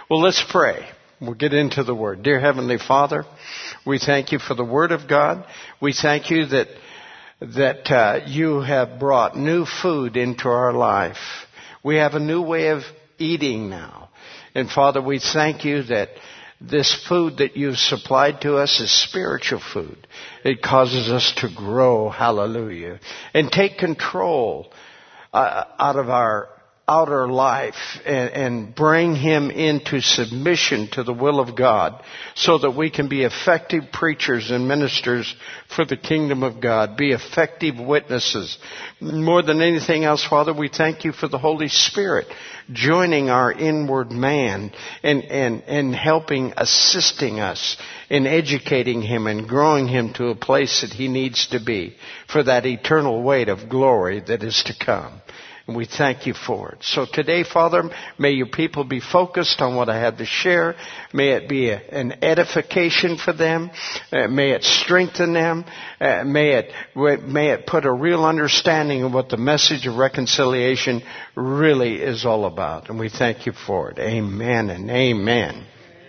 Well, let's pray. We'll get into the Word. Dear Heavenly Father, we thank you for the Word of God. We thank you that you have brought new food into our life. We have a new way of eating now. And Father, we thank you that this food that you've supplied to us is spiritual food. It causes us to grow, hallelujah, and take control out of our outer life and bring him into submission to the will of God so that we can be effective preachers and ministers for the kingdom of God, be effective witnesses. More than anything else, Father, we thank you for the Holy Spirit joining our inward man and helping, assisting us in educating him and growing him to a place that he needs to be for that eternal weight of glory that is to come. And we thank you for it. So today, Father, may your people be focused on what I have to share. May it be an edification for them. May it strengthen them. May it put a real understanding of what the message of reconciliation really is all about. And we thank you for it. Amen and amen.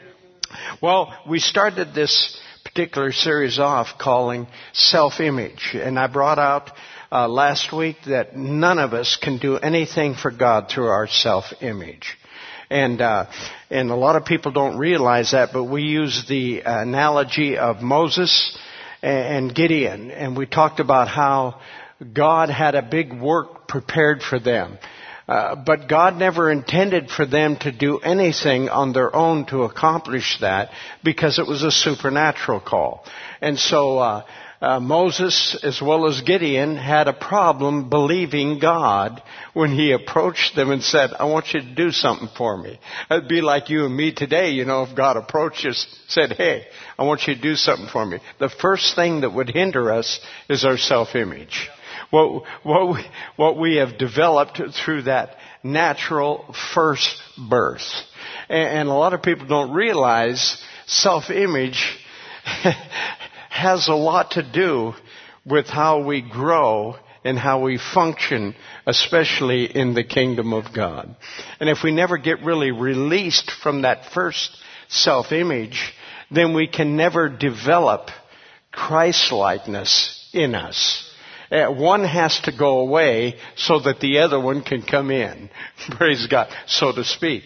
Well, we started this particular series off calling Self-Image. And I brought out last week that none of us can do anything for God through our self-image. And a lot of people don't realize that, but we use the analogy of Moses and Gideon. And we talked about how God had a big work prepared for them. But God never intended for them to do anything on their own to accomplish that because it was a supernatural call. And so Moses, as well as Gideon, had a problem believing God when he approached them and said, I want you to do something for me. It'd be like you and me today, if God approached us, said, hey, I want you to do something for me. The first thing that would hinder us is our self-image. What we have developed through that natural first birth. And a lot of people don't realize self-image has a lot to do with how we grow and how we function, especially in the kingdom of God. And if we never get really released from that first self-image, then we can never develop Christ-likeness in us. One has to go away so that the other one can come in. Praise God, so to speak.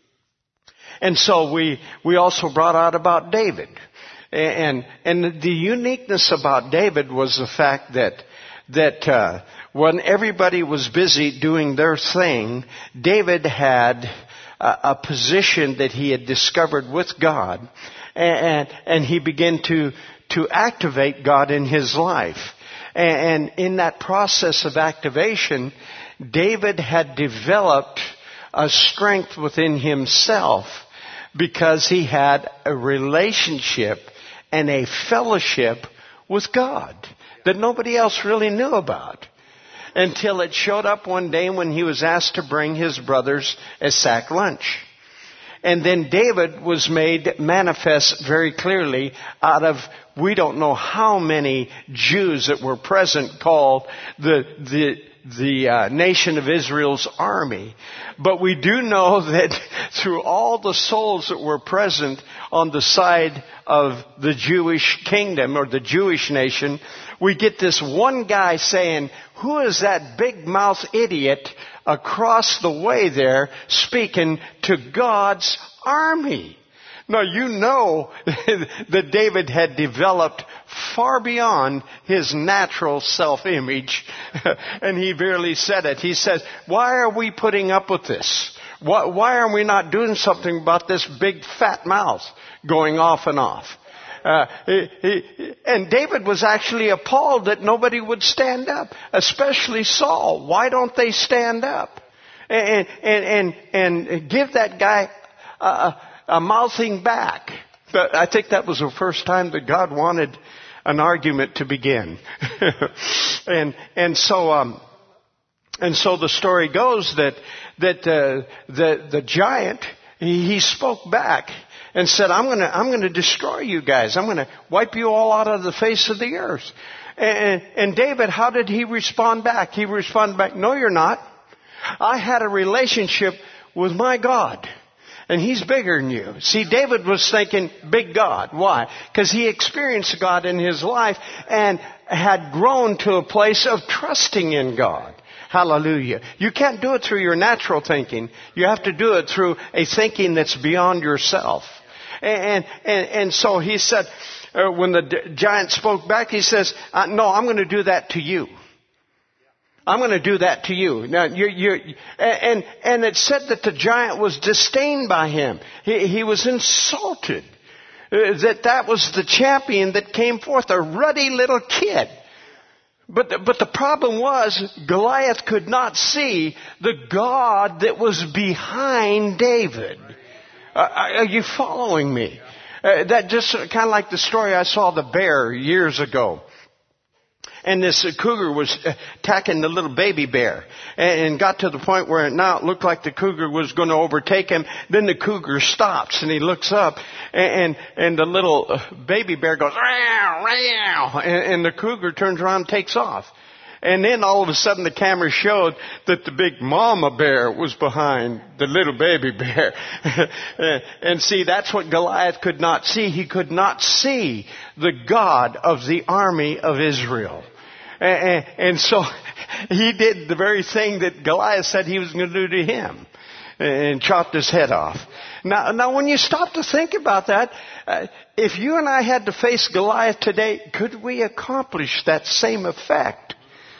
And so we also brought out about David. And the uniqueness about David was the fact that when everybody was busy doing their thing, David had a position that he had discovered with God, and he began to activate God in his life. And in that process of activation, David had developed a strength within himself because he had a relationship and a fellowship with God that nobody else really knew about until it showed up one day when he was asked to bring his brothers a sack lunch. And then David was made manifest very clearly out of, we don't know how many Jews that were present called the nation of Israel's army. But we do know that through all the souls that were present on the side of the Jewish kingdom or the Jewish nation, we get this one guy saying, who is that big mouth idiot across the way there speaking to God's army? Now, you know that David had developed far beyond his natural self-image, and he barely said it. He says, why are we putting up with this? Why are we not doing something about this big fat mouth going off and off? And David was actually appalled that nobody would stand up, especially Saul. Why don't they stand up and give that guy a mouthing back? But I think that was the first time that God wanted an argument to begin. and so the story goes that the giant, he spoke back and said, I'm going to destroy you guys. I'm going to wipe you all out of the face of the earth. And David, how did he respond back? He responded back, no, you're not. I had a relationship with my God. And he's bigger than you. See, David was thinking big God. Why? Because he experienced God in his life and had grown to a place of trusting in God. Hallelujah. You can't do it through your natural thinking. You have to do it through a thinking that's beyond yourself. And so he said, when the giant spoke back, he says, no, I'm going to do that to you. I'm going to do that to you. Now, and it said that the giant was disdained by him. He was insulted. That was the champion that came forth, a ruddy little kid. But the problem was Goliath could not see the God that was behind David. Are you following me? That just kind of like the story I saw the bear years ago. And this cougar was attacking the little baby bear and got to the point where now it looked like the cougar was going to overtake him. Then the cougar stops and he looks up and the little baby bear goes, "Row, row," and the cougar turns around and takes off. And then all of a sudden the camera showed that the big mama bear was behind the little baby bear. And see, that's what Goliath could not see. He could not see the God of the army of Israel. And so he did the very thing that Goliath said he was going to do to him and chopped his head off. Now when you stop to think about that, if you and I had to face Goliath today, could we accomplish that same effect?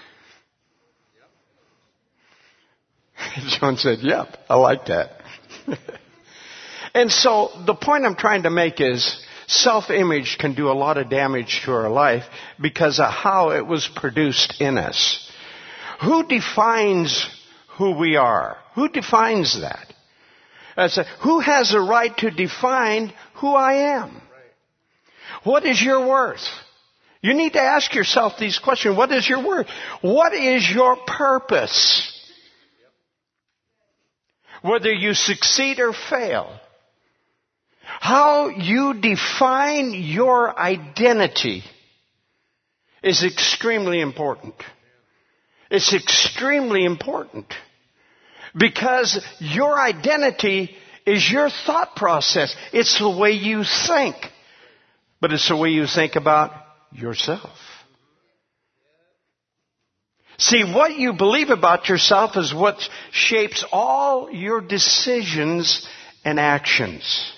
John said, yep, I like that. And so the point I'm trying to make is self-image can do a lot of damage to our life because of how it was produced in us. Who defines who we are? Who defines that? Who has a right to define who I am? What is your worth? You need to ask yourself these questions. What is your worth? What is your purpose? Whether you succeed or fail, how you define your identity is extremely important. It's extremely important because your identity is your thought process. It's the way you think, but it's the way you think about yourself. See, what you believe about yourself is what shapes all your decisions and actions.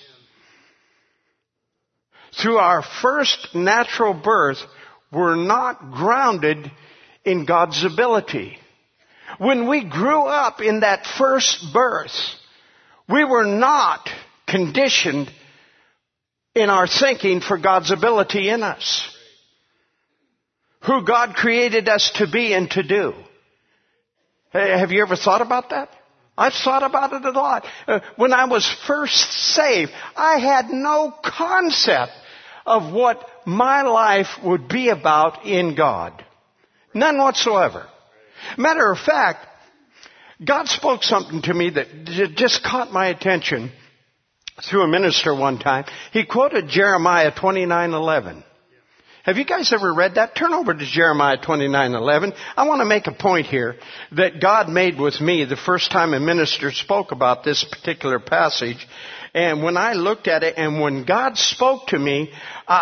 Through our first natural birth, we're not grounded in God's ability. When we grew up in that first birth, we were not conditioned in our thinking for God's ability in us. Who God created us to be and to do. Hey, have you ever thought about that? I've thought about it a lot. When I was first saved, I had no concept of what my life would be about in God. None whatsoever. Matter of fact, God spoke something to me that just caught my attention through a minister one time. He quoted Jeremiah 29:11. Have you guys ever read that? Turn over to Jeremiah 29:11. I want to make a point here that God made with me the first time a minister spoke about this particular passage. And when I looked at it and when God spoke to me,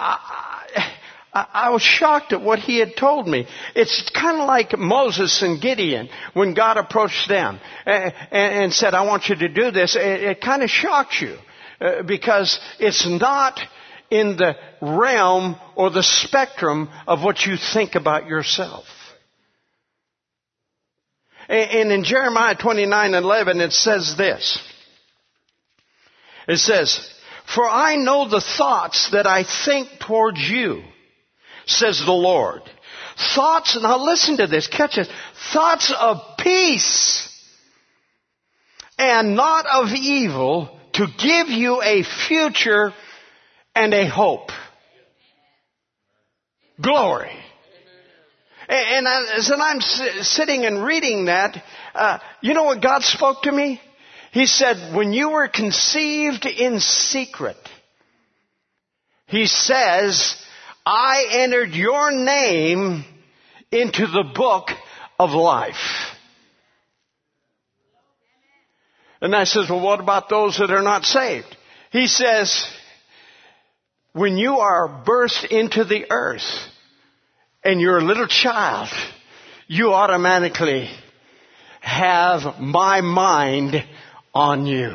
I was shocked at what he had told me. It's kind of like Moses and Gideon when God approached them and said, I want you to do this. It kind of shocks you because it's not in the realm or the spectrum of what you think about yourself. And in Jeremiah 29:11 it says this. It says, for I know the thoughts that I think towards you, says the Lord. Thoughts, now listen to this, catch this. Thoughts of peace and not of evil, to give you a future and a hope. Glory. And as I'm sitting and reading that, you know what God spoke to me? He said, when you were conceived in secret, He says, I entered your name into the book of life. And I says, well, what about those that are not saved? He says, when you are birthed into the earth and you're a little child, you automatically have my mind on you.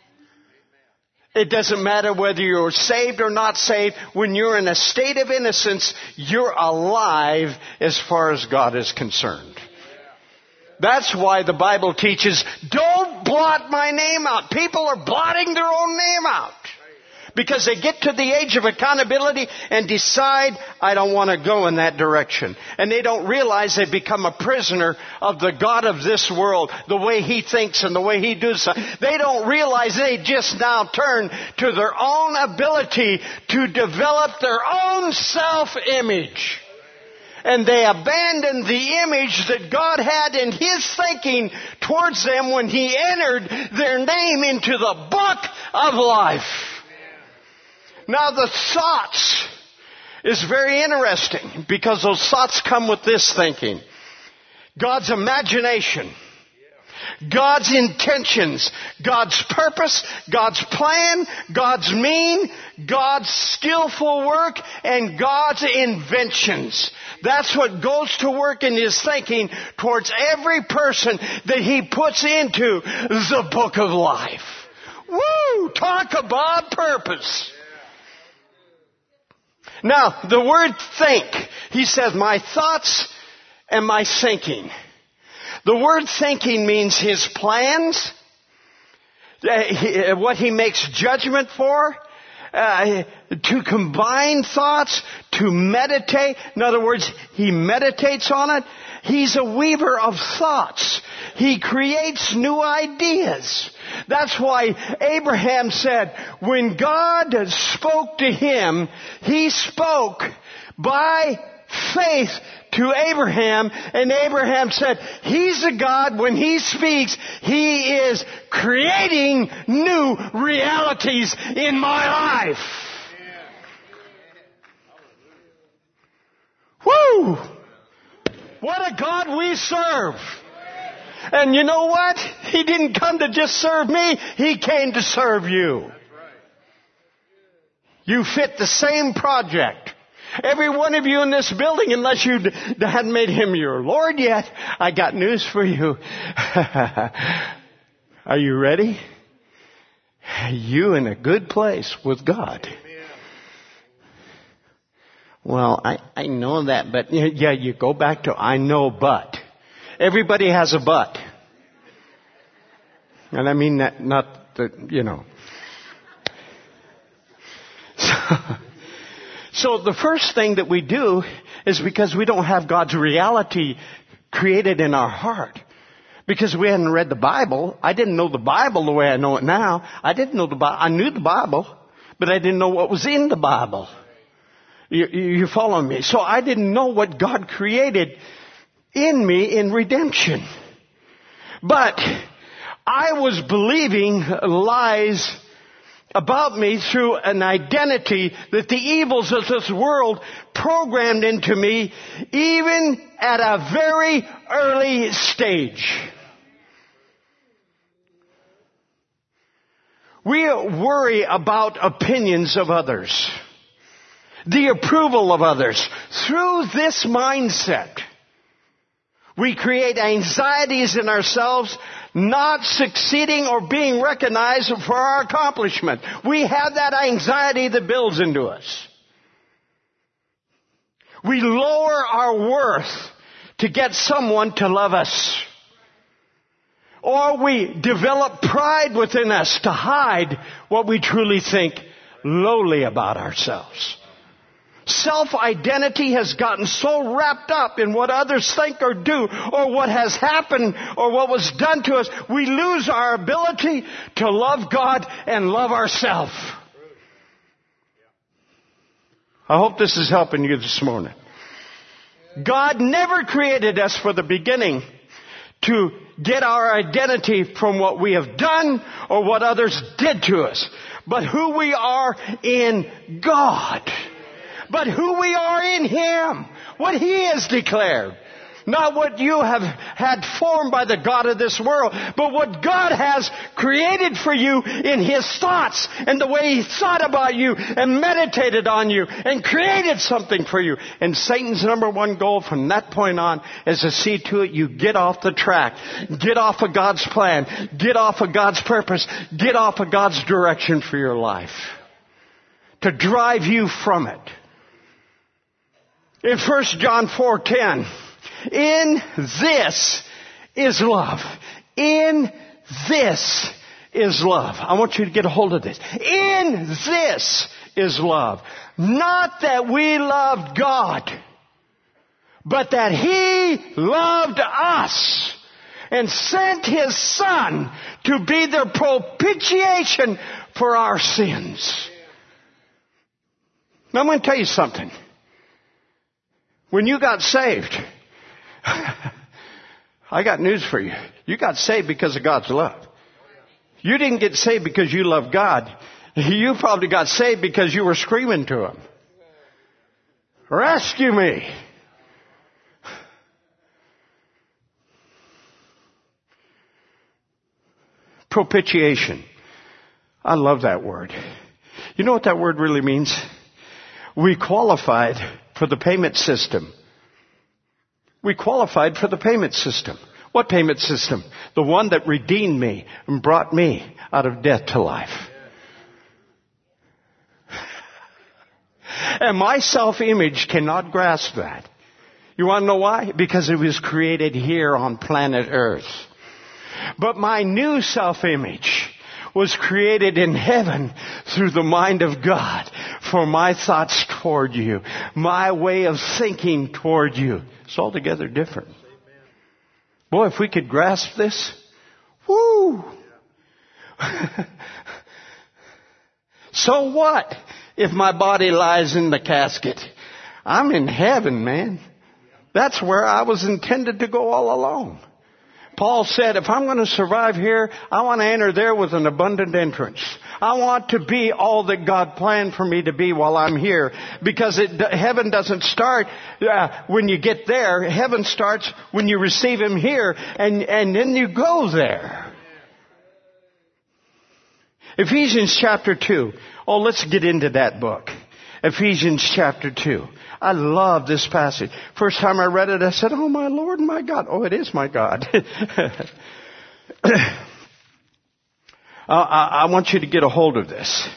It doesn't matter whether you're saved or not saved. When you're in a state of innocence, you're alive as far as God is concerned. That's why the Bible teaches, don't blot my name out. People are blotting their own name out because they get to the age of accountability and decide, I don't want to go in that direction. And they don't realize they've become a prisoner of the God of this world, the way he thinks and the way he does something. They don't realize they just now turn to their own ability to develop their own self-image. And they abandon the image that God had in His thinking towards them when He entered their name into the book of life. Now the thoughts is very interesting because those thoughts come with this thinking. God's imagination, God's intentions, God's purpose, God's plan, God's mean, God's skillful work, and God's inventions. That's what goes to work in His thinking towards every person that He puts into the book of life. Woo! Talk about purpose. Now, the word think, he says, my thoughts and my thinking. The word thinking means his plans, what he makes judgment for, to combine thoughts, to meditate. In other words, he meditates on it. He's a weaver of thoughts. He creates new ideas. That's why Abraham said, when God spoke to him, He spoke by faith to Abraham, and Abraham said, He's a God, when He speaks, He is creating new realities in my life. Woo! What a God we serve! And you know what? He didn't come to just serve me, He came to serve you. You fit the same project. Every one of you in this building, unless you hadn't made Him your Lord yet, I got news for you. Are you ready? You in a good place with God. Well, I know that, but yeah, you go back to I know but. Everybody has a but. And I mean that, not the, you know. So the first thing that we do is because we don't have God's reality created in our heart. Because we hadn't read the Bible. I didn't know the Bible the way I know it now. I didn't know the Bible. I knew the Bible, but I didn't know what was in the Bible. You follow me? So I didn't know what God created in me in redemption. But I was believing lies about me through an identity that the evils of this world programmed into me even at a very early stage. We worry about opinions of others, the approval of others. Through this mindset, we create anxieties in ourselves, not succeeding or being recognized for our accomplishment. We have that anxiety that builds into us. We lower our worth to get someone to love us. Or we develop pride within us to hide what we truly think lowly about ourselves. Self-identity has gotten so wrapped up in what others think or do, or what has happened, or what was done to us, we lose our ability to love God and love ourselves. I hope this is helping you this morning. God never created us for the beginning to get our identity from what we have done or what others did to us, but who we are in God. But who we are in Him, what He has declared. Not what you have had formed by the God of this world, but what God has created for you in His thoughts and the way He thought about you and meditated on you and created something for you. And Satan's number one goal from that point on is to see to it you get off the track, get off of God's plan, get off of God's purpose, get off of God's direction for your life, to drive you from it. In 1 John 4:10, in this is love. In this is love. I want you to get a hold of this. In this is love. Not that we loved God, but that He loved us and sent His Son to be the propitiation for our sins. Now I'm going to tell you something. When you got saved, I got news for you. You got saved because of God's love. You didn't get saved because you love God. You probably got saved because you were screaming to Him, rescue me. Propitiation. I love that word. You know what that word really means? We qualified for the payment system. We qualified for the payment system. What payment system? The one that redeemed me and brought me out of death to life. And my self-image cannot grasp that. You want to know why? Because it was created here on planet Earth. But my new self-image was created in heaven through the mind of God for my thoughts toward you, my way of thinking toward you. It's altogether different. Boy, if we could grasp this, woo! So what if my body lies in the casket? I'm in heaven, man. That's where I was intended to go all along. Paul said, if I'm going to survive here, I want to enter there with an abundant entrance. I want to be all that God planned for me to be while I'm here. Because heaven doesn't start when you get there. Heaven starts when you receive Him here, and then you go there. Ephesians chapter 2. Oh, let's get into that book. Ephesians chapter 2. I love this passage. First time I read it, I said, oh, my Lord and my God. Oh, it is my God. I want you to get a hold of this.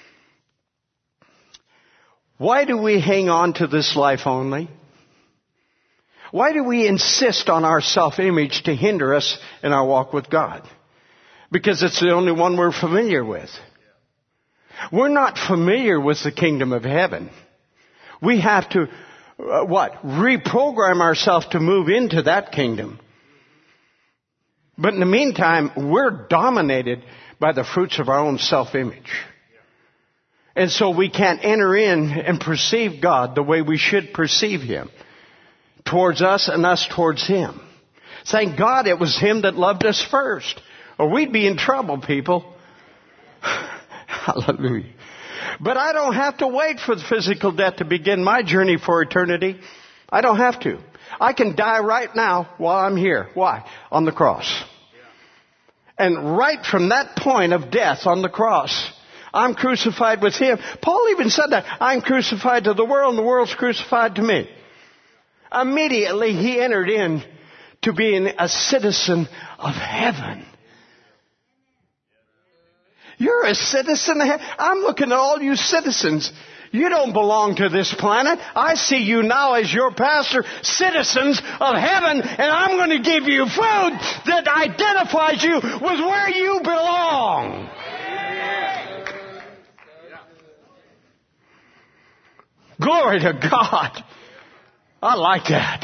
Why do we hang on to this life only? Why do we insist on our self-image to hinder us in our walk with God? Because it's the only one we're familiar with. We're not familiar with the kingdom of heaven. We have to, reprogram ourselves to move into that kingdom. But in the meantime, we're dominated by the fruits of our own self-image. And so we can't enter in and perceive God the way we should perceive Him. Towards us and us towards Him. Thank God it was Him that loved us first. Or we'd be in trouble, people. Hallelujah. But I don't have to wait for the physical death to begin my journey for eternity. I don't have to. I can die right now while I'm here. Why? On the cross. And right from that point of death on the cross, I'm crucified with Him. Paul even said that. I'm crucified to the world and the world's crucified to me. Immediately he entered in to being a citizen of heaven. You're a citizen of heaven. I'm looking at all you citizens. You don't belong to this planet. I see you now as your pastor, citizens of heaven, and I'm going to give you food that identifies you with where you belong. Glory to God. I like that.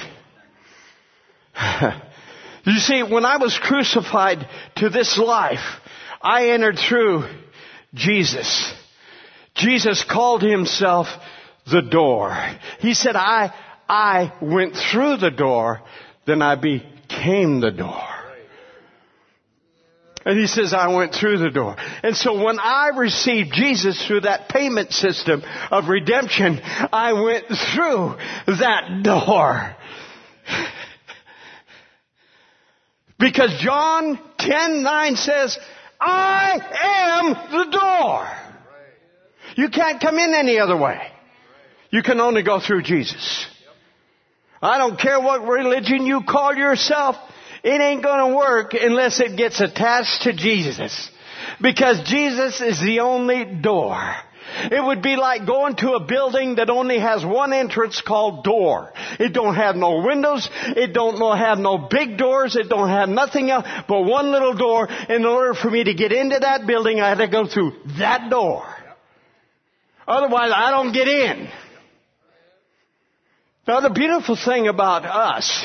You see, when I was crucified to this life, I entered through Jesus. Jesus called Himself the door. He said, I went through the door, then I became the door. And He says, I went through the door. And so when I received Jesus through that payment system of redemption, I went through that door. Because John 10:9 says, I am the door. You can't come in any other way. You can only go through Jesus. I don't care what religion you call yourself. It ain't going to work unless it gets attached to Jesus. Because Jesus is the only door. It would be like going to a building that only has one entrance called door. It don't have no windows. It don't have no big doors. It don't have nothing else but one little door. In order for me to get into that building, I had to go through that door. Otherwise, I don't get in. Now, the beautiful thing about us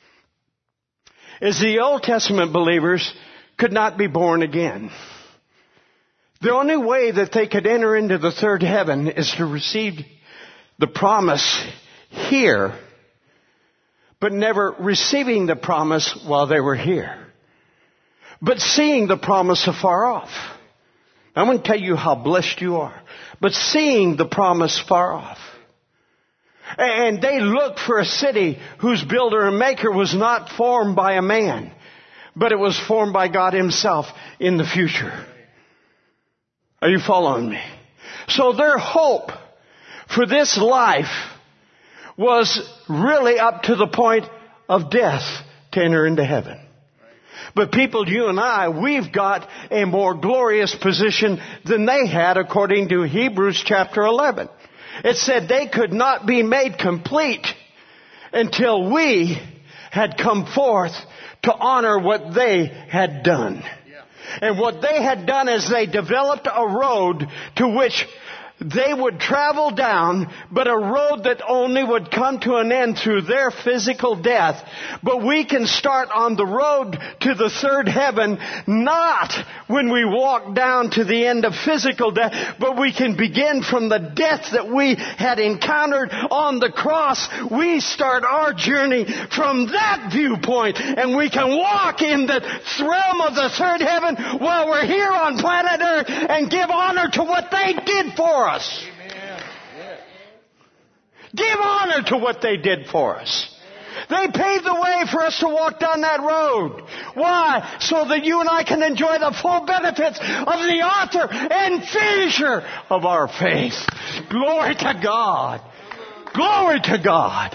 is the Old Testament believers could not be born again. The only way that they could enter into the third heaven is to receive the promise here, but never receiving the promise while they were here, but seeing the promise afar off. I'm going to tell you how blessed you are, but seeing the promise far off. And they looked for a city whose builder and maker was not formed by a man, but it was formed by God Himself in the future. Are you following me? So their hope for this life was really up to the point of death to enter into heaven. But people, you and I, we've got a more glorious position than they had according to Hebrews chapter 11. It said they could not be made complete until we had come forth to honor what they had done. And what they had done is they developed a road to which they would travel down, but a road that only would come to an end through their physical death. But we can start on the road to the third heaven, not when we walk down to the end of physical death, but we can begin from the death that we had encountered on the cross. We start our journey from that viewpoint, and we can walk in the realm of the third heaven while we're here on planet Earth and give honor to what they did for us. Amen. Yes. Give honor to what they did for us. They paved the way for us to walk down that road. Why? So that you and I can enjoy the full benefits of the author and finisher of our faith. Glory to God. Glory to God.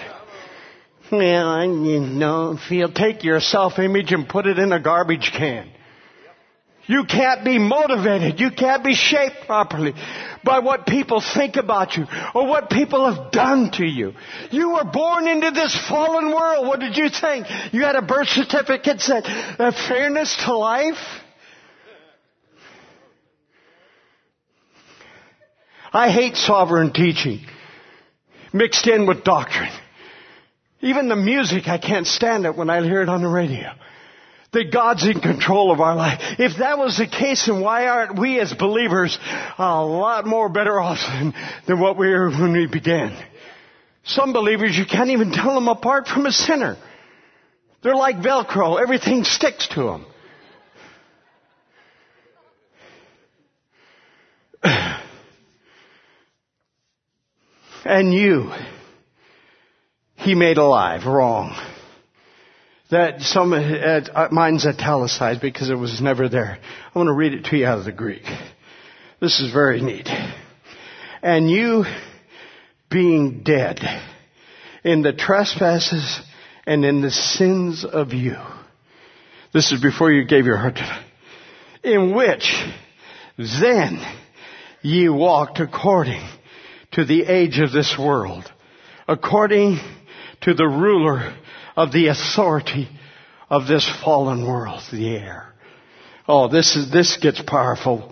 Well, take your self-image and put it in a garbage can. You can't be motivated. You can't be shaped properly by what people think about you or what people have done to you. You were born into this fallen world. What did you think? You had a birth certificate that said fairness to life? I hate sovereign teaching mixed in with doctrine. Even the music, I can't stand it when I hear it on the radio. That God's in control of our life. If that was the case, then why aren't we as believers a lot more better off than what we were when we began? Some believers, you can't even tell them apart from a sinner. They're like Velcro. Everything sticks to them. And you, He made alive. Wrong. That mine's italicized because it was never there. I want to read it to you out of the Greek. This is very neat. And you being dead in the trespasses and in the sins of you. This is before you gave your heart to God. In which then ye walked according to the age of this world, according to the ruler of the authority of this fallen world, the air. Oh, this gets powerful.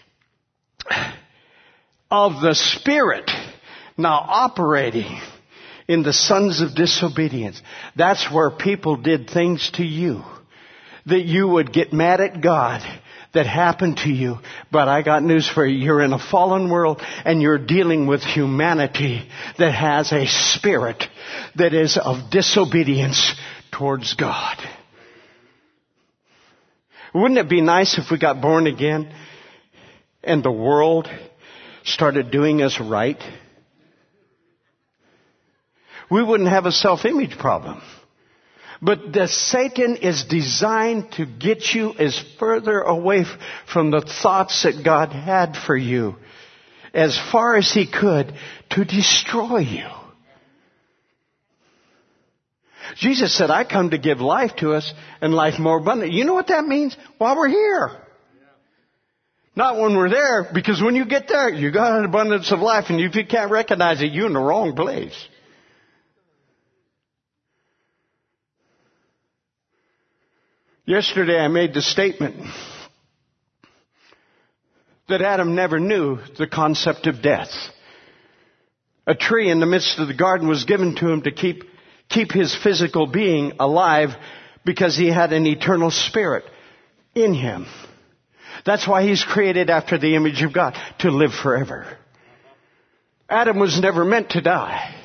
Of the Spirit now operating in the sons of disobedience. That's where people did things to you that you would get mad at God that happened to you. But I got news for you. You're in a fallen world and you're dealing with humanity that has a spirit that is of disobedience towards God. Wouldn't it be nice if we got born again and the world started doing us right? We wouldn't have a self-image problem. But Satan is designed to get you as further away from the thoughts that God had for you as far as he could to destroy you. Jesus said, I come to give life to us and life more abundant. You know what that means? While we're here. Not when we're there, because when you get there, you got an abundance of life, and if you can't recognize it, you're in the wrong place. Yesterday I made the statement that Adam never knew the concept of death. A tree in the midst of the garden was given to him to keep his physical being alive because he had an eternal spirit in him. That's why he's created after the image of God, to live forever. Adam was never meant to die.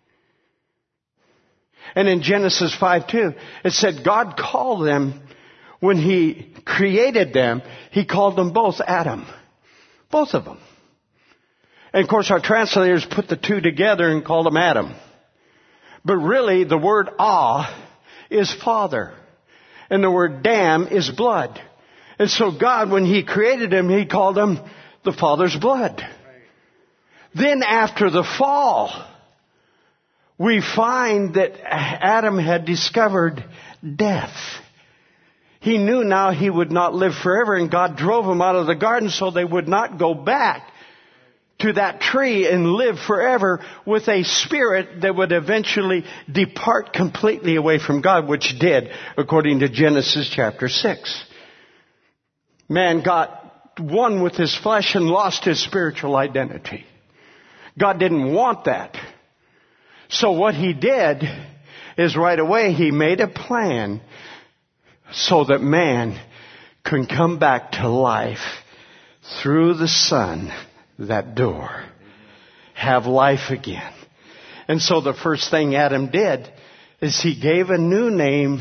And in Genesis 5:2, it said God called them, when he created them, he called them both Adam. Both of them. And of course our translators put the two together and called them Adam. But really the word Ah is father. And the word dam is blood. And so God, when he created him, he called him the Father's blood. Then after the fall, we find that Adam had discovered death. He knew now he would not live forever, and God drove him out of the garden so they would not go back to that tree and live forever with a spirit that would eventually depart completely away from God, which did, according to Genesis chapter 6. Man got one with his flesh and lost his spiritual identity. God didn't want that. So what he did is right away he made a plan so that man can come back to life through the Son, that door, have life again. And so the first thing Adam did is he gave a new name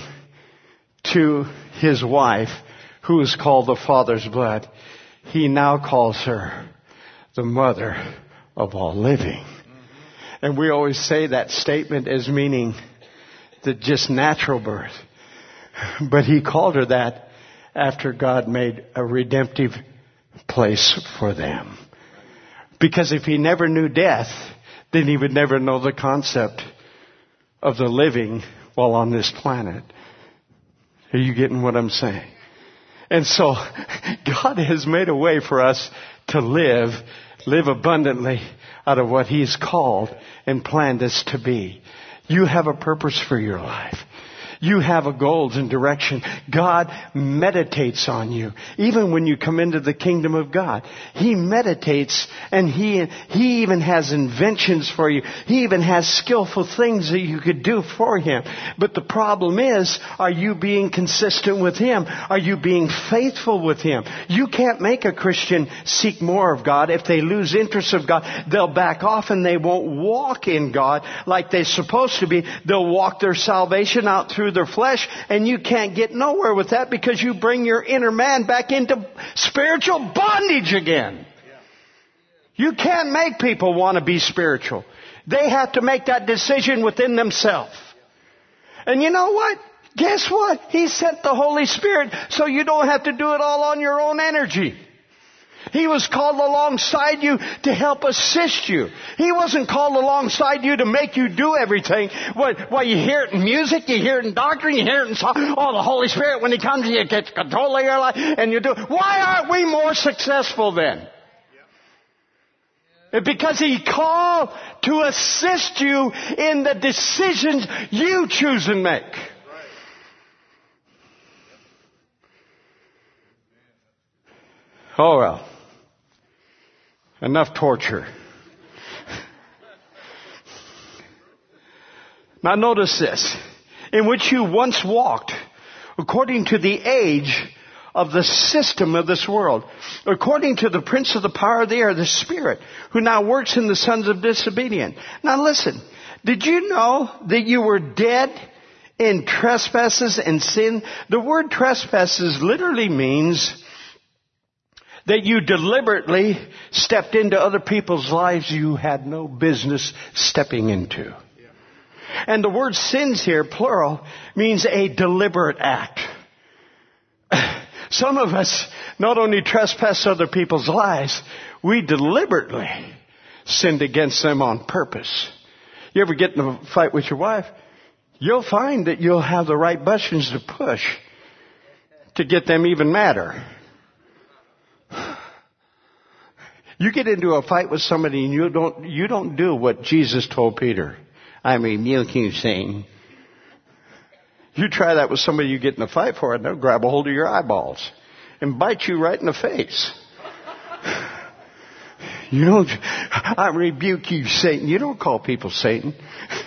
to his wife, who is called the Father's blood. He now calls her the mother of all living. And we always say that statement as meaning that just natural birth. But he called her that after God made a redemptive place for them. Because if he never knew death, then he would never know the concept of the living while on this planet. Are you getting what I'm saying? And so God has made a way for us to live abundantly out of what he's called and planned us to be. You have a purpose for your life. You have a goals and direction. God meditates on you. Even when you come into the kingdom of God, he meditates, and he even has inventions for you. He even has skillful things that you could do for him. But the problem is, are you being consistent with him? Are you being faithful with him? You can't make a Christian seek more of God. If they lose interest of God, they'll back off and they won't walk in God like they're supposed to be. They'll walk their salvation out through their flesh, and you can't get nowhere with that because you bring your inner man back into spiritual bondage again. You can't make people want to be spiritual. They have to make that decision within themselves. And you know what? Guess what? He sent the Holy Spirit so you don't have to do it all on your own energy. He was called alongside you to help assist you. He wasn't called alongside you to make you do everything. Well, you hear it in music, you hear it in doctrine, you hear it in song. Oh, the Holy Spirit, when he comes, he gets control of your life, and you do it. Why aren't we more successful then? Because he called to assist you in the decisions you choose and make. Oh, well. Enough torture. Now notice this. In which you once walked according to the age of the system of this world, according to the prince of the power of the air, the spirit, who now works in the sons of disobedience. Now listen, did you know that you were dead in trespasses and sin? The word trespasses literally means that you deliberately stepped into other people's lives you had no business stepping into. And the word sins here, plural, means a deliberate act. Some of us not only trespass other people's lives, we deliberately sinned against them on purpose. You ever get in a fight with your wife? You'll find that you'll have the right buttons to push to get them even madder. You get into a fight with somebody and you don't do what Jesus told Peter. I rebuke you, Satan. You try that with somebody you get in a fight for, and they'll grab a hold of your eyeballs and bite you right in the face. You don't, I rebuke you, Satan. You don't call people Satan.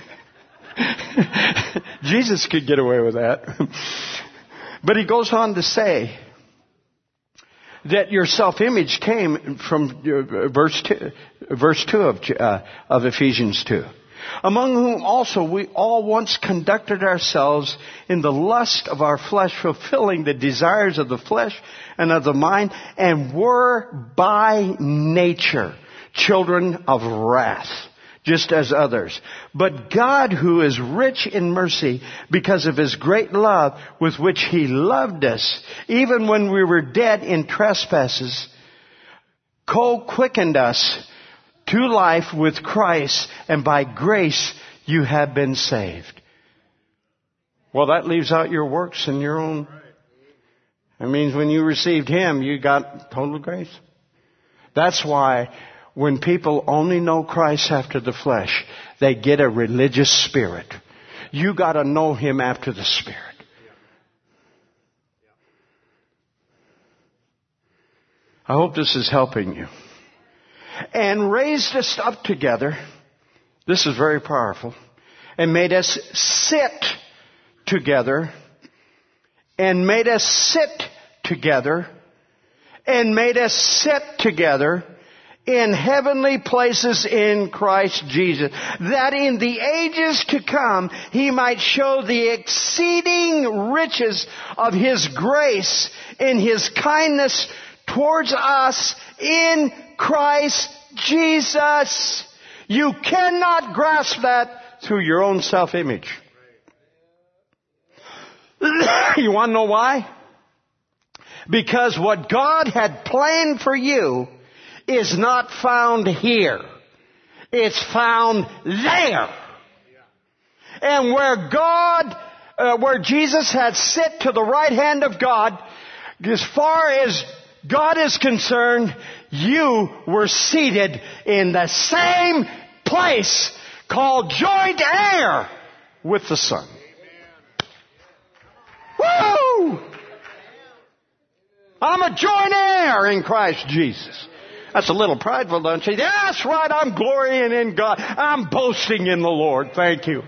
Jesus could get away with that. But he goes on to say that your self-image came from verse 2 of Ephesians 2. Among whom also we all once conducted ourselves in the lust of our flesh, fulfilling the desires of the flesh and of the mind, and were by nature children of wrath, just as others. But God, who is rich in mercy, because of his great love with which he loved us, even when we were dead in trespasses, co-quickened us to life with Christ, and by grace you have been saved. Well, that leaves out your works and your own. That means when you received him, you got total grace. That's why when people only know Christ after the flesh, they get a religious spirit. You got to know him after the Spirit. I hope this is helping you. And raised us up together. This is very powerful. And made us sit together. And made us sit together. And made us sit together in heavenly places in Christ Jesus, that in the ages to come he might show the exceeding riches of his grace in his kindness towards us in Christ Jesus. You cannot grasp that through your own self-image. You want to know why? Because what God had planned for you is not found here. It's found there. And where Jesus had sit to the right hand of God, as far as God is concerned, you were seated in the same place called joint heir with the Son. Woo! I'm a joint heir in Christ Jesus. That's a little prideful, don't you? That's right, I'm glorying in God. I'm boasting in the Lord. Thank you.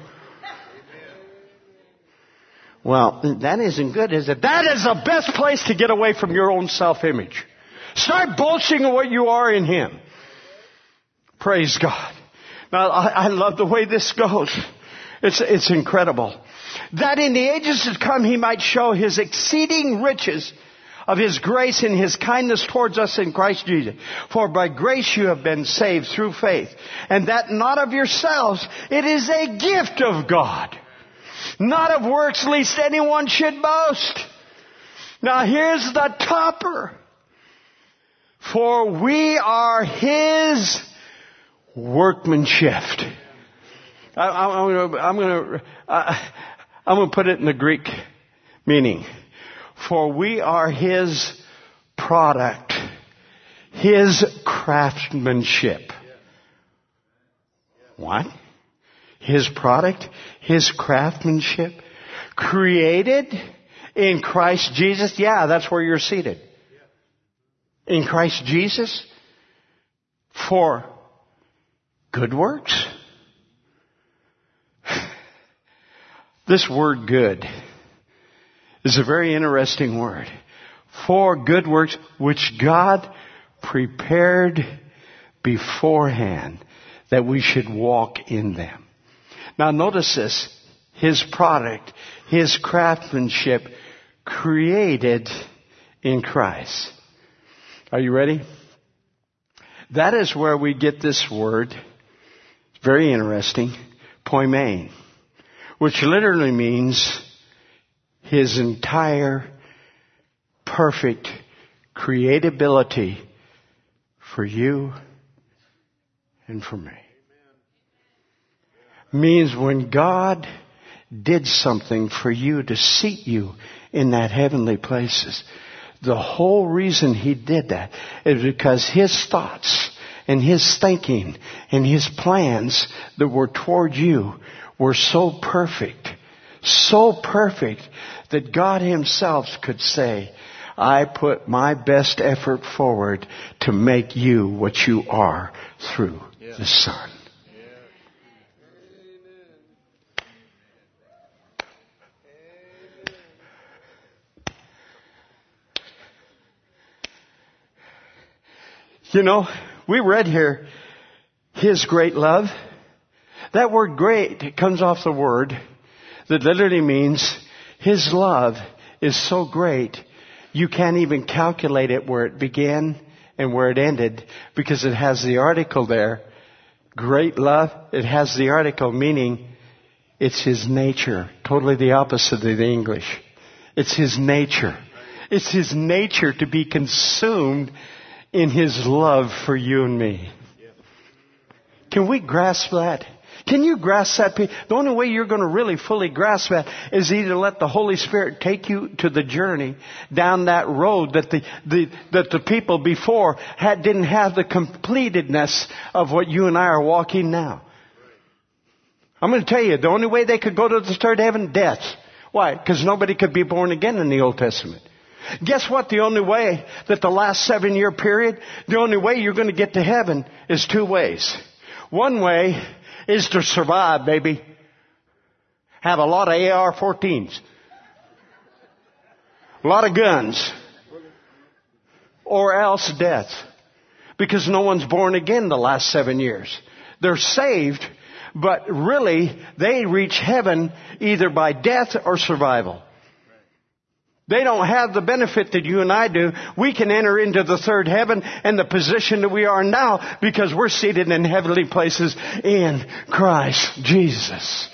Well, that isn't good, is it? That is the best place to get away from your own self-image. Start boasting of what you are in him. Praise God. Now, I love the way this goes. It's incredible. That in the ages to come he might show his exceeding riches of his grace and his kindness towards us in Christ Jesus. For by grace you have been saved through faith. And that not of yourselves. It is a gift of God. Not of works, lest anyone should boast. Now here's the topper. For we are his workmanship. I'm going to put it in the Greek meaning. For we are his product, his craftsmanship. What? His product, his craftsmanship, created in Christ Jesus. Yeah, that's where you're seated. In Christ Jesus for good works. This word good is a very interesting word. For good works which God prepared beforehand that we should walk in them. Now notice this. His product, his craftsmanship created in Christ. Are you ready? That is where we get this word. It's very interesting. Poimen. which literally means His entire perfect creatability for you and for me. Means when God did something for you to seat you in that heavenly places, the whole reason He did that is because His thoughts and His thinking and His plans that were toward you were so perfect that God Himself could say, I put my best effort forward to make you what you are through the Son. You know, we read here, His great love. That word great, it comes off the word that literally means His love is so great, you can't even calculate it where it began and where it ended, because it has the article there. Great love, it has the article meaning it's His nature. Totally the opposite of the English. It's His nature. It's His nature to be consumed in His love for you and me. Can we grasp that? Can you grasp that? The only way you're going to really fully grasp that is either let the Holy Spirit take you to the journey down that road that the people before didn't have the completedness of what you and I are walking now. I'm going to tell you, the only way they could go to the third heaven, death. Why? Because nobody could be born again in the Old Testament. Guess what? The only way that the last 7-year period, the only way you're going to get to heaven is 2 ways. One way is to survive, baby. Have a lot of AR-14s. A lot of guns. Or else death. Because no one's born again the last 7 years. They're saved, but really they reach heaven either by death or survival. They don't have the benefit that you and I do. We can enter into the third heaven and the position that we are now because we're seated in heavenly places in Christ Jesus.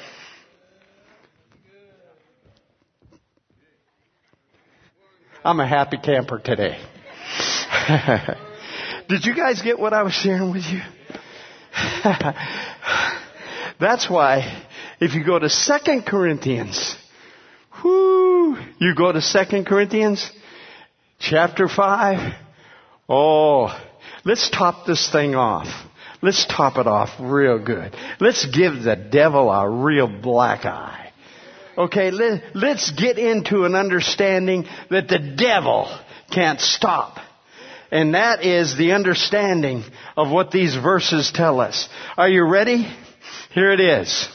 I'm a happy camper today. Did you guys get what I was sharing with you? That's why if you go to 2 Corinthians, you go to 2 Corinthians chapter 5. Oh, let's top this thing off. Let's top it off real good. Let's give the devil a real black eye. Okay, let's get into an understanding that the devil can't stop. And that is the understanding of what these verses tell us. Are you ready? Here it is.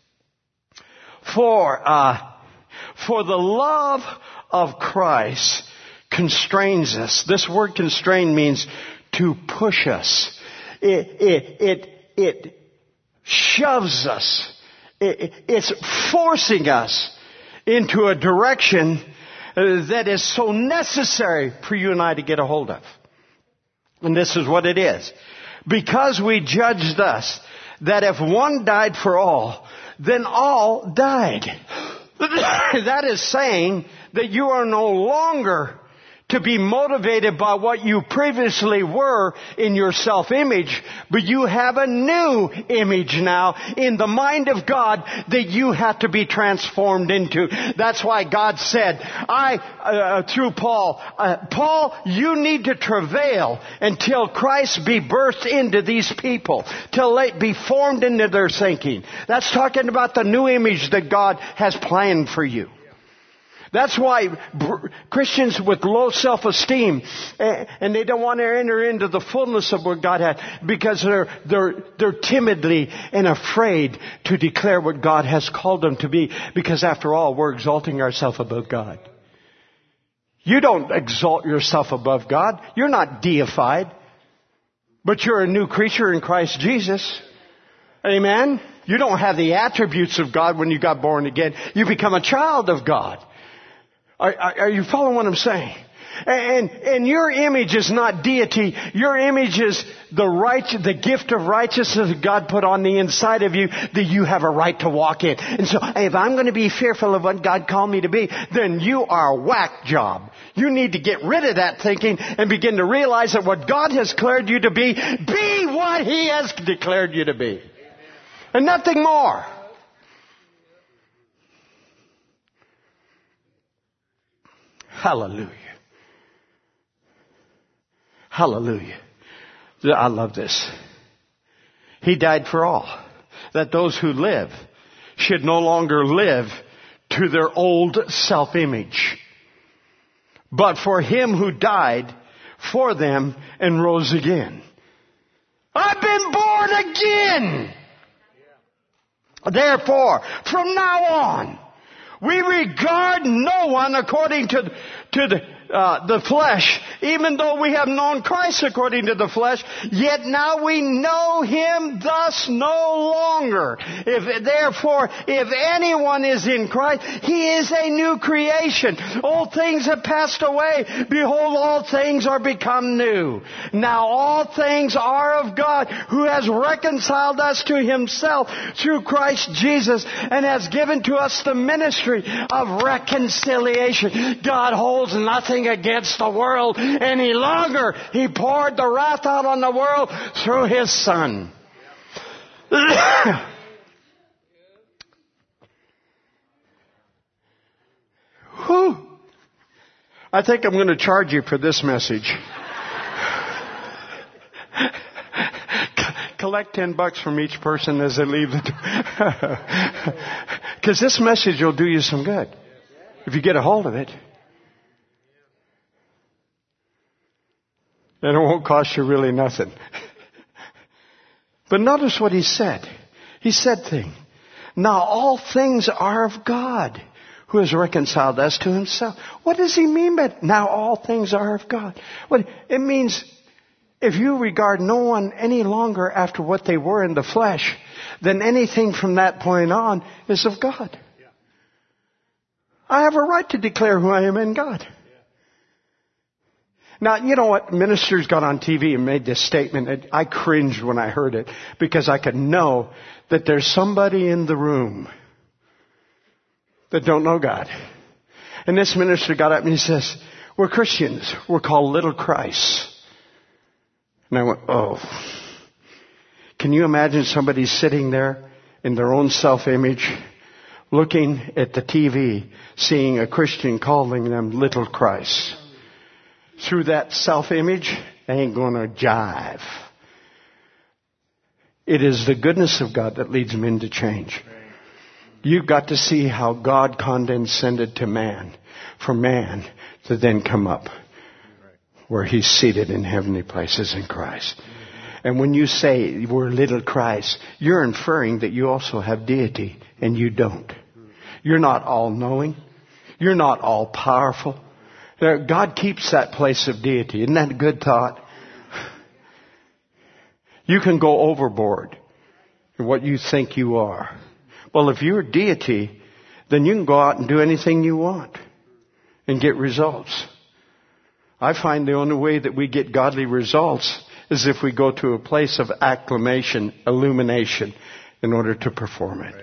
For the love of Christ constrains us. This word constrain means to push us. It shoves us. It's forcing us into a direction that is so necessary for you and I to get a hold of. And this is what it is. Because we judge thus, that if one died for all, then all died. That is saying that you are no longer to be motivated by what you previously were in your self-image, but you have a new image now in the mind of God that you have to be transformed into. That's why God said, through Paul, Paul, you need to travail until Christ be birthed into these people, till it be formed into their thinking. That's talking about the new image that God has planned for you. That's why Christians with low self-esteem, and they don't want to enter into the fullness of what God had, because they're timidly and afraid to declare what God has called them to be, because after all, we're exalting ourselves above God. You don't exalt yourself above God. You're not deified, but you're a new creature in Christ Jesus. Amen? You don't have the attributes of God when you got born again. You become a child of God. Are you following what I'm saying? And your image is not deity. Your image is the gift of righteousness that God put on the inside of you that you have a right to walk in. And so if I'm going to be fearful of what God called me to be, then you are a whack job. You need to get rid of that thinking and begin to realize that what God has declared you to be what He has declared you to be. And nothing more. Hallelujah. Hallelujah. I love this. He died for all, that those who live should no longer live to their old self-image, but for Him who died for them and rose again. I've been born again. Therefore, from now on, we regard no one according to the flesh, even though we have known Christ according to the flesh, yet now we know Him thus no longer. Therefore, if anyone is in Christ, he is a new creation. Old things have passed away. Behold, all things are become new. Now all things are of God, who has reconciled us to Himself through Christ Jesus, and has given to us the ministry of reconciliation. God holds nothing against the world any longer. He poured the wrath out on the world through His Son. Whew. I think I'm going to charge you for this message. Collect $10 from each person as they leave the door. Because this message will do you some good if you get a hold of it. And it won't cost you really nothing. But notice what he said. He said things. Now all things are of God, who has reconciled us to Himself. What does he mean by now all things are of God? Well, it means if you regard no one any longer after what they were in the flesh, then anything from that point on is of God. I have a right to declare who I am in God. Now, you know what? Ministers got on TV and made this statement, and I cringed when I heard it, because I could know that there's somebody in the room that don't know God. And this minister got up and he says, we're Christians. We're called little Christ. And I went, oh. Can you imagine somebody sitting there in their own self-image, looking at the TV, seeing a Christian calling them little Christ? Through that self-image, they ain't going to jive. It is the goodness of God that leads men to change. You've got to see how God condescended to man, for man to then come up where He's seated in heavenly places in Christ. And when you say we're little Christ, you're inferring that you also have deity, and you don't. You're not all-knowing. You're not all-powerful. God keeps that place of deity. Isn't that a good thought? You can go overboard in what you think you are. Well, if you're deity, then you can go out and do anything you want and get results. I find the only way that we get godly results is if we go to a place of acclamation, illumination, in order to perform it.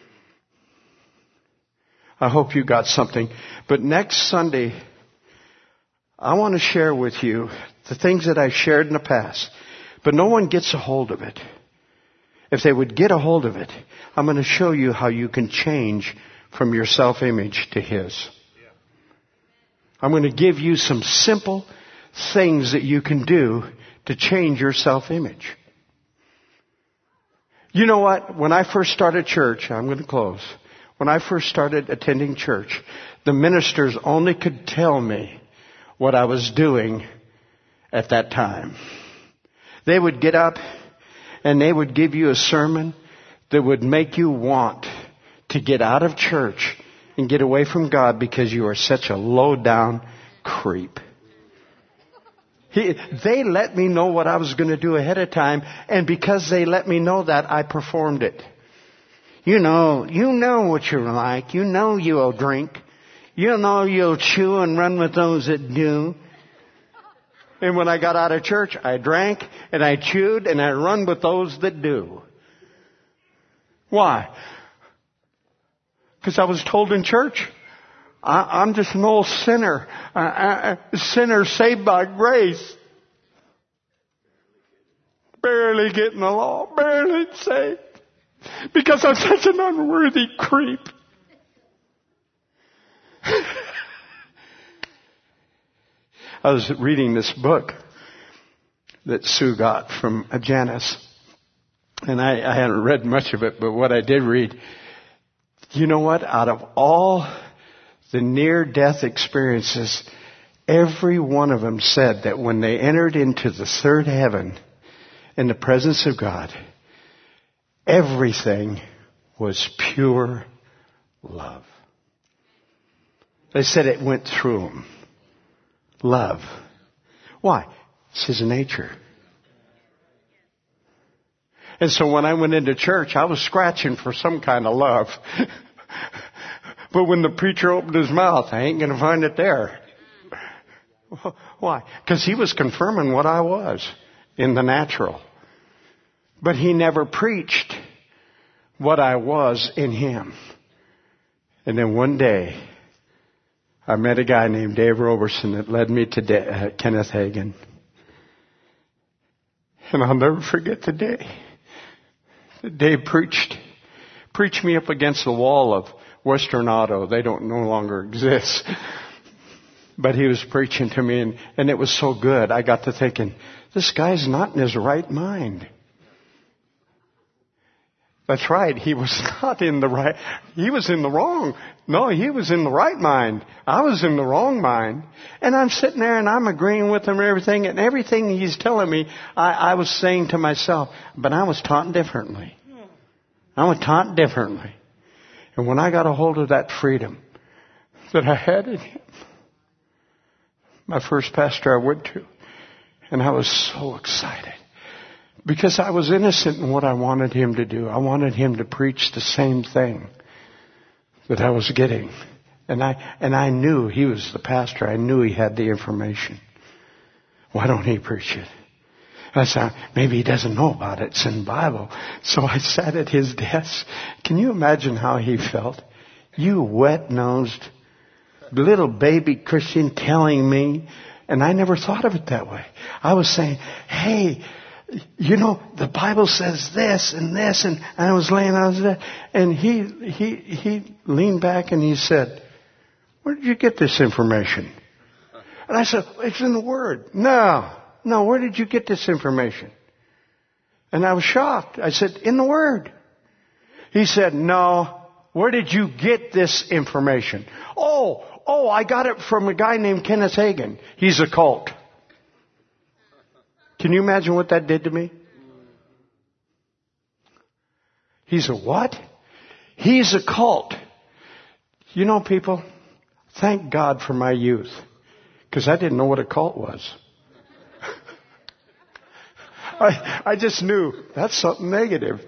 I hope you got something. But next Sunday, I want to share with you the things that I've shared in the past, but no one gets a hold of it. If they would get a hold of it, I'm going to show you how you can change from your self-image to His. I'm going to give you some simple things that you can do to change your self-image. You know what? When I first started church, I'm going to close. When I first started attending church, the ministers only could tell me what I was doing at that time. They would get up and they would give you a sermon that would make you want to get out of church and get away from God because you are such a low-down creep. They let me know what I was going to do ahead of time, and because they let me know that, I performed it. You know what you're like. You know you'll drink. You know you'll chew and run with those that do. And when I got out of church, I drank and I chewed and I run with those that do. Why? Because I was told in church, I'm just an old sinner. A sinner saved by grace. Barely getting the law. Barely saved. Because I'm such an unworthy creep. I was reading this book that Sue got from Janice. And I hadn't read much of it, but what I did read, you know what? Out of all the near-death experiences, every one of them said that when they entered into the third heaven in the presence of God, everything was pure love. They said it went through them. Love. Why? It's His nature. And so when I went into church, I was scratching for some kind of love. But when the preacher opened his mouth, I ain't going to find it there. Why? Because he was confirming what I was in the natural. But he never preached what I was in him. And then one day, I met a guy named Dave Roberson that led me to Kenneth Hagin. And I'll never forget the day that Dave preached me up against the wall of Western Auto. They don't no longer exist. But he was preaching to me, and it was so good. I got to thinking, this guy's not in his right mind. That's right. He was not in the right. He was in the wrong. No, he was in the right mind. I was in the wrong mind. And I'm sitting there and I'm agreeing with him and everything. And everything he's telling me, I was saying to myself, but I was taught differently. I was taught differently. And when I got a hold of that freedom that I had in him, my first pastor I went to, and I was so excited. Because I was innocent in what I wanted him to do. I wanted him to preach the same thing that I was getting. And I knew he was the pastor. I knew he had the information. Why don't he preach it? I said, maybe he doesn't know about it. It's in the Bible. So I sat at his desk. Can you imagine how he felt? You wet-nosed little baby Christian telling me. And I never thought of it that way. I was saying, hey, you know, the Bible says this and this, and I was laying out there, and he leaned back and he said, where did you get this information? And I said, it's in the Word. No, where did you get this information? And I was shocked. I said, in the Word. He said, no, where did you get this information? Oh, I got it from a guy named Kenneth Hagin. He's a cult. Can you imagine what that did to me? He's a what? He's a cult. You know, people, thank God for my youth. Because I didn't know what a cult was. I just knew that's something negative.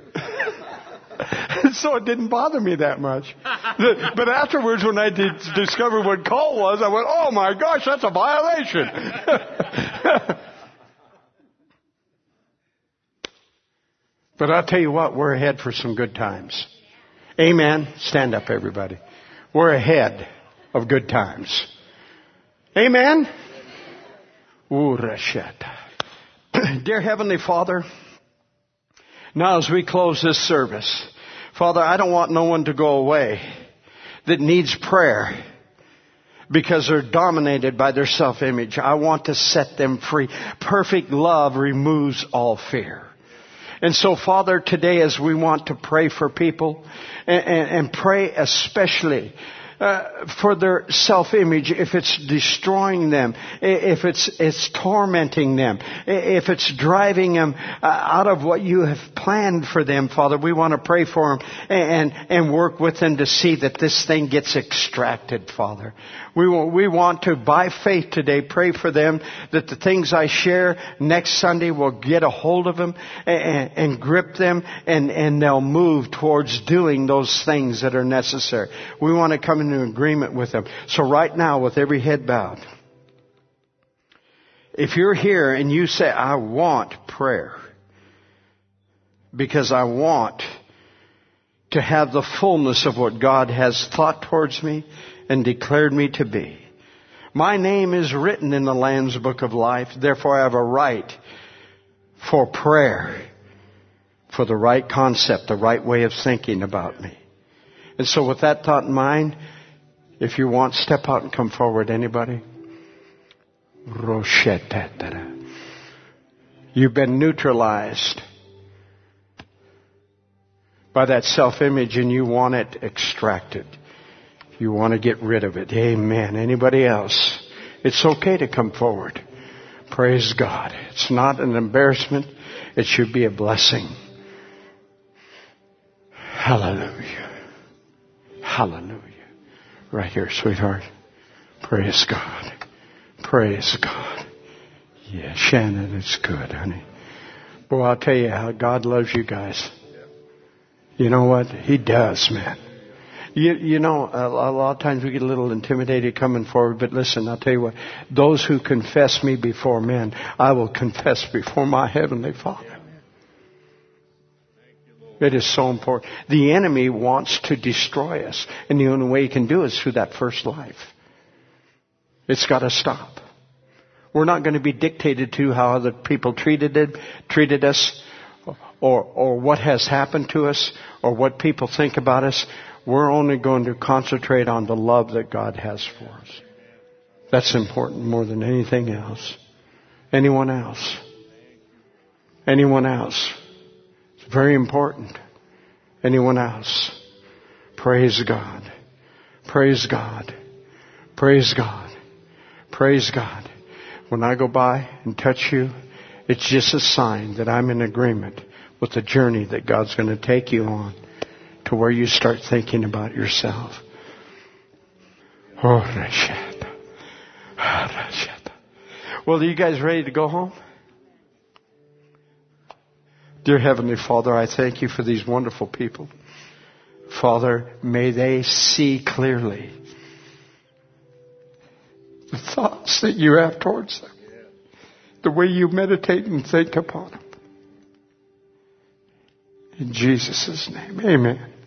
So it didn't bother me that much. But afterwards, when I discovered what cult was, I went, oh my gosh, that's a violation. But I'll tell you what, we're ahead for some good times. Amen. Stand up, everybody. We're ahead of good times. Amen. Dear Heavenly Father, now as we close this service, Father, I don't want no one to go away that needs prayer because they're dominated by their self-image. I want to set them free. Perfect love removes all fear. And so, Father, today as we want to pray for people and pray especially for their self-image, if it's destroying them, if it's tormenting them, if it's driving them out of what you have planned for them, Father, we want to pray for them and work with them to see that this thing gets extracted, Father. We want to, by faith today, pray for them that the things I share next Sunday will get a hold of them and grip them and they'll move towards doing those things that are necessary. We want to come in agreement with them. So right now, with every head bowed, if you're here and you say, I want prayer because I want to have the fullness of what God has thought towards me and declared me to be. My name is written in the Lamb's Book of Life. Therefore, I have a right for prayer, for the right concept, the right way of thinking about me. And so with that thought in mind, if you want, step out and come forward. Anybody? You've been neutralized by that self-image and you want it extracted. You want to get rid of it. Amen. Anybody else? It's okay to come forward. Praise God. It's not an embarrassment. It should be a blessing. Hallelujah. Hallelujah. Right here, sweetheart. Praise God. Praise God. Yeah, Shannon, it's good, honey. Boy, I'll tell you how God loves you guys. You know what? He does, man. You know, a lot of times we get a little intimidated coming forward, but listen, I'll tell you what. Those who confess me before men, I will confess before my Heavenly Father. It is so important. The enemy wants to destroy us, and the only way he can do it is through that first life. It's got to stop. We're not going to be dictated to how other people treated us, or what has happened to us, or what people think about us. We're only going to concentrate on the love that God has for us. That's important more than anything else. Anyone else? Anyone else? It's very important. Anyone else? Praise God. Praise God. Praise God. Praise God. When I go by and touch you, it's just a sign that I'm in agreement with the journey that God's going to take you on to where you start thinking about yourself. Oh, Rashad. Well, are you guys ready to go home? Dear Heavenly Father, I thank you for these wonderful people. Father, may they see clearly the thoughts that you have towards them. The way you meditate and think upon them. In Jesus' name, amen.